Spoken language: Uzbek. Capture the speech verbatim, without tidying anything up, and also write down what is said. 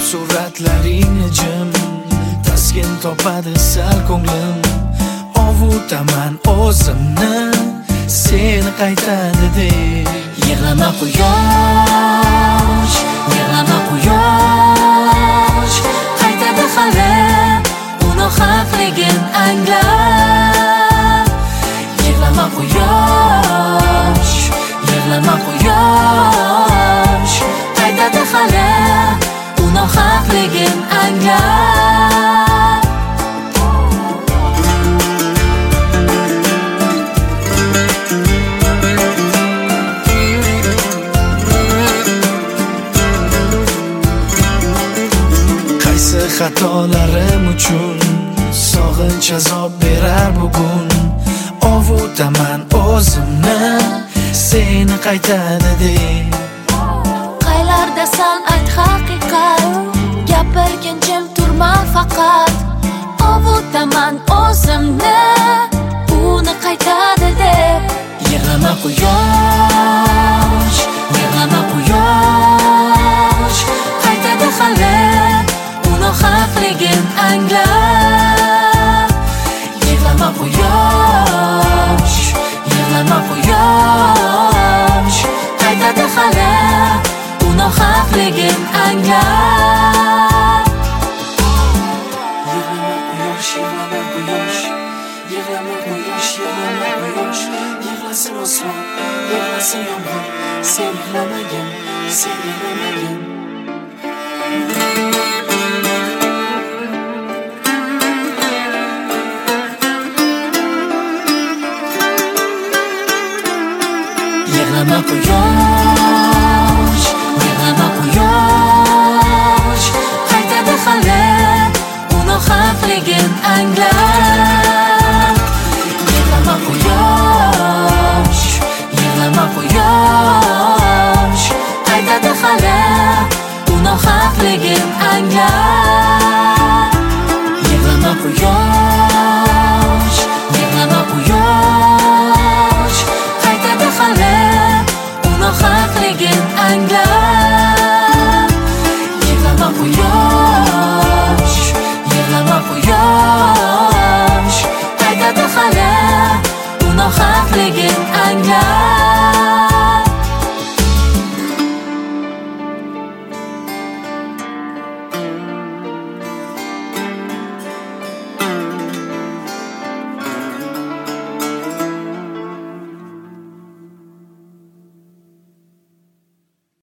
suratlaringni jim taskin topadi sal ko'nglim. Ovutaman o'zimni seni qaytadi deb. Yig'lama quyosh, yig'lama quyosh, qaytadi hali uni haqligin anglab. Yig'lama quyosh, yig'lama quyosh, qaytadi hali uni haqligin anglab. Qaysi xatolarim uchun sog'inch azob berar bugun. Ovutaman o'zimni seni qaytadi deb. Qaylardasan ayt haqiqat, gapirgin jim turma faqat. Ovutaman o'zimni uni qaytadi deb. Yig'lama quyosh, yig'lama quyosh, qaytadi hali uni haqligin anglab. Yig'lama quyosh, yig'lama quyosh, qaytadi hali uni haqligin anglab. Yig'lama quyosh, yig'lama quyosh, yig'lama quyosh, yig'lama quyosh, yig'lasin osmon, yig'lasin yomg'ir, sen yig'lamagin, sen yig'lamagin. Yig'lama quyosh, yig'lama quyosh, qaytadi hali uni haqligin anglab. Yig'lama quyosh, yig'lama quyosh, qaytadi hali uni haqligin anglab.